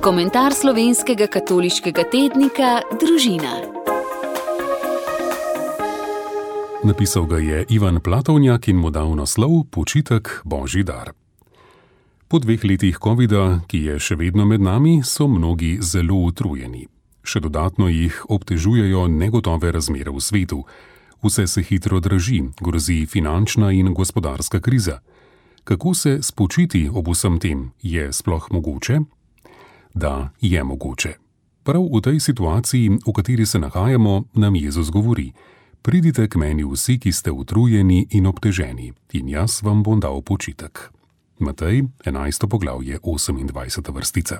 Komentar slovenskega katoliškega tednika Družina. Napisal ga je Ivan Platovnjak in mu dal naslov Počitek Božji dar. Po 2 letih covida, ki je še vedno med nami, so mnogi zelo utrujeni. Še dodatno jih obtežujejo negotove razmere v svetu. Vse se hitro draži, grozi finančna in gospodarska kriza. Kako se spočiti ob vsem tem, je sploh mogoče? Da, je mogoče. Prav v tej situaciji, v kateri se nahajamo, nam Jezus govori: pridite k meni vsi, ki ste utrujeni in obteženi, in jaz vam bom dal počitek. Matej, 11. poglavje, 28. vrstica.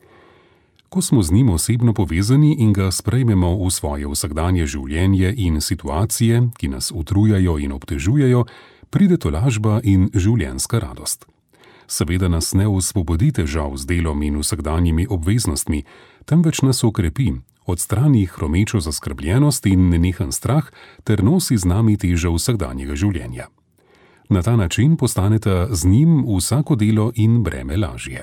Ko smo z njim osebno povezani in ga sprejmemo v svoje vsakdanje življenje in situacije, ki nas utrujajo in obtežujejo, pride tolažba in življenjska radost. Seveda nas ne osvobodi težav z delom in vsakdanjimi obveznostmi, temveč nas okrepi, odstrani hromečo zaskrbljenost in nenehen strah ter nosi z nami težo vsakdanjega življenja. Na ta način postaneta z njim vsako delo in breme lažje.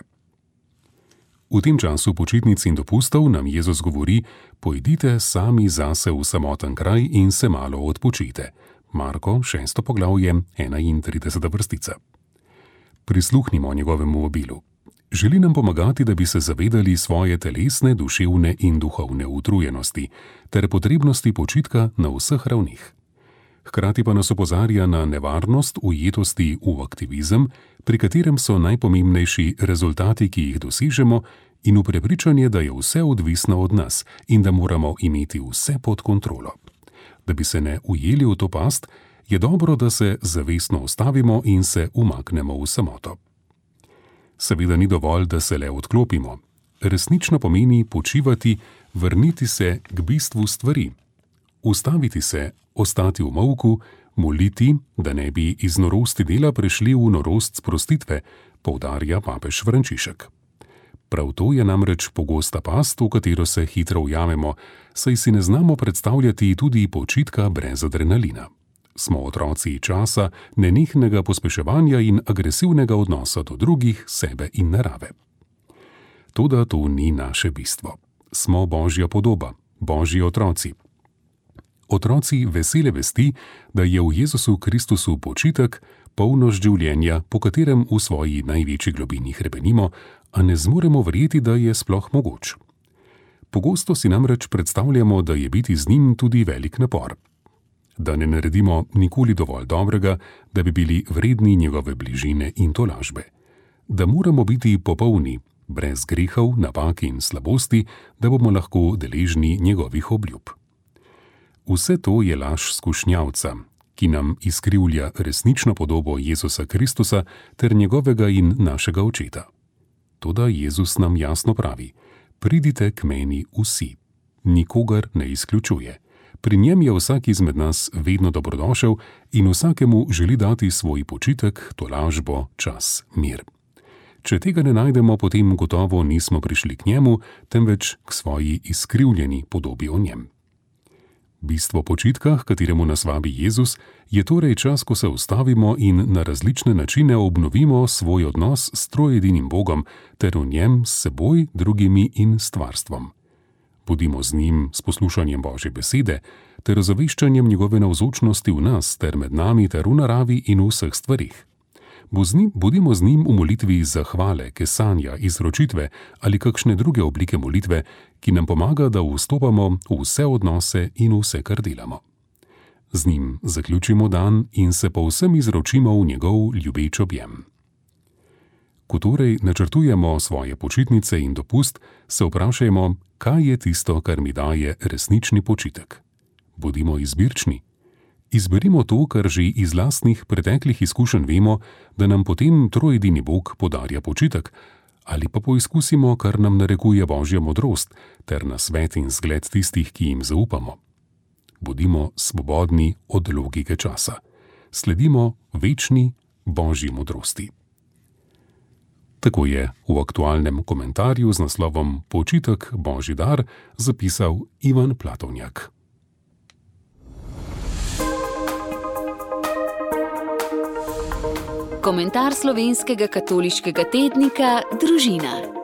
V tem času počitnic in dopustov nam Jezus govori: pojdite sami zase v samoten kraj in se malo odpočite. Marko, 6. poglavje, 31. vrstica. Prisluhnimo njegovemu vabilu. Želi nam pomagati, da bi se zavedali svoje telesne, duševne in duhovne utrujenosti ter potrebnosti počitka na vseh ravnih. Hkrati pa nas opozarja na nevarnost ujetosti v aktivizem, pri katerem so najpomembnejši rezultati, ki jih dosežemo, in v prepričanje, da je vse odvisno od nas in da moramo imeti vse pod kontrolo. Da bi se ne ujeli v to past, je dobro, da se zavestno ustavimo in se umaknemo v samoto. Seveda ni dovolj, da se le odklopimo. Resnično pomeni počivati, vrniti se k bistvu stvari. Ustaviti se, ostati v molku, moliti, da ne bi iz norosti dela prešli v norost sprostitve, poudarja papež Frančišek. Prav to je namreč pogosta past, v katero se hitro ujamemo, saj si ne znamo predstavljati tudi počitka brez adrenalina. Smo otroci časa, nenehnega pospeševanja in agresivnega odnosa do drugih, sebe in narave. Toda to ni naše bistvo. Smo Božja podoba, Božji otroci. Otroci vesele vesti, da je v Jezusu Kristusu počitek, polnost življenja, po katerem v svoji največji globini hrepenimo, a ne zmoremo verjeti, da je sploh mogoč. Pogosto si namreč predstavljamo, da je biti z njim tudi velik napor. Da ne naredimo nikoli dovolj dobrega, da bi bili vredni njegove bližine in tolažbe. Da moramo biti popolni, brez grehov, napak in slabosti, da bomo lahko deležni njegovih obljub. Vse to je laž skušnjavca, ki nam izkrivlja resnično podobo Jezusa Kristusa ter njegovega in našega očeta. Toda Jezus nam jasno pravi: pridite k meni vsi. Nikogar ne izključuje. Pri njem je vsak izmed nas vedno dobrodošel in vsakemu želi dati svoj počitek, tolažbo, čas, mir. Če tega ne najdemo, potem gotovo nismo prišli k njemu, temveč k svoji izkrivljeni podobi o njem. Bistvo počitka, h kateremu nas vabi Jezus, je torej čas, ko se ustavimo in na različne načine obnovimo svoj odnos s troedinim Bogom ter v njem s seboj, drugimi in stvarstvom. Bodimo z njim s poslušanjem Božje besede ter ozaveščanjem njegove navzočnosti v nas ter med nami ter v naravi in v vseh stvarih. Bodimo z njim v molitvi zahvale, kesanja, izročitve ali kakšne druge oblike molitve, ki nam pomaga, da vstopamo v vse odnose in vse, kar delamo. Z njim zaključimo dan in se povsem izročimo v njegov ljubeč objem. Ko torej načrtujemo svoje počitnice in dopust, se vprašajmo, kaj je tisto, kar mi daje resnični počitek. Bodimo izbirčni. Izberimo to, kar že iz lastnih preteklih izkušenj vemo, da nam potem trojedini Bog podarja počitek, ali pa poizkusimo, kar nam narekuje Božja modrost, ter nasvet in zgled tistih, ki jim zaupamo. Bodimo svobodni od logike časa. Sledimo večni Božji modrosti. Tako je v aktualnem komentarju z naslovom Počitek Božji dar zapisal Ivan Platovnjak. Komentar slovenskega katoliškega tednika Družina.